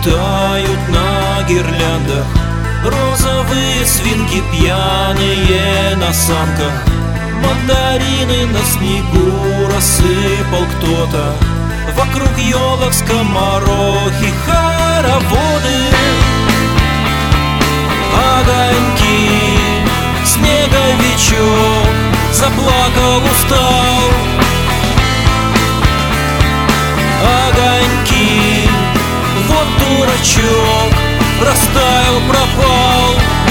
летают на гирляндах, розовые свинки пьяные на санках. Мандарины на снегу рассыпал кто-то, вокруг елок скоморохи, хороводы, огоньки. Снеговичок заплакал, устал. Огоньки, вот дурачок, растаял, пропал.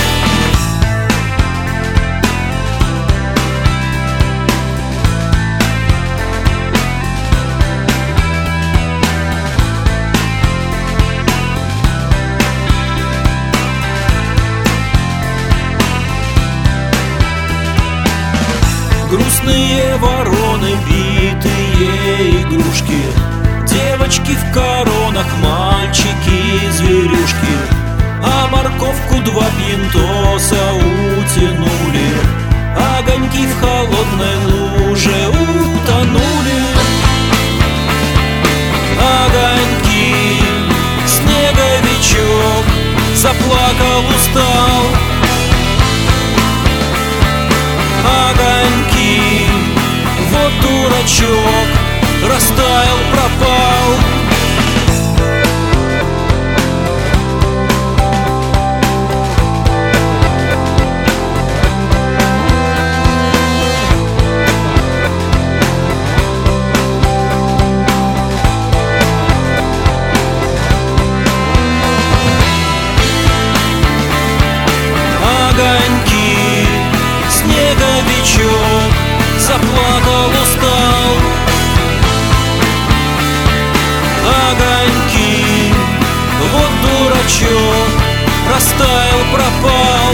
Грустные вороны, битые игрушки, девочки в коронах, мальчики зверюшки. А морковку два пьянтоса утянули, огоньки в холодной луже утонули. Огоньки, снеговичок заплакал, устал. Огоньки, вот дурачок, растаял, пропал. Огоньки, снеговичок заплакал, устал. Огоньки, вот дурачок, растаял, пропал.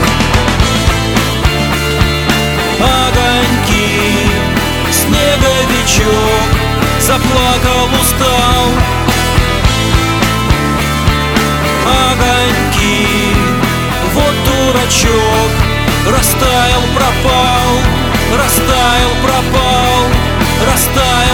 Огоньки, снеговичок заплакал, устал. Огоньки, вот дурачок, растаял, пропал. Растаял, пропал, растаял.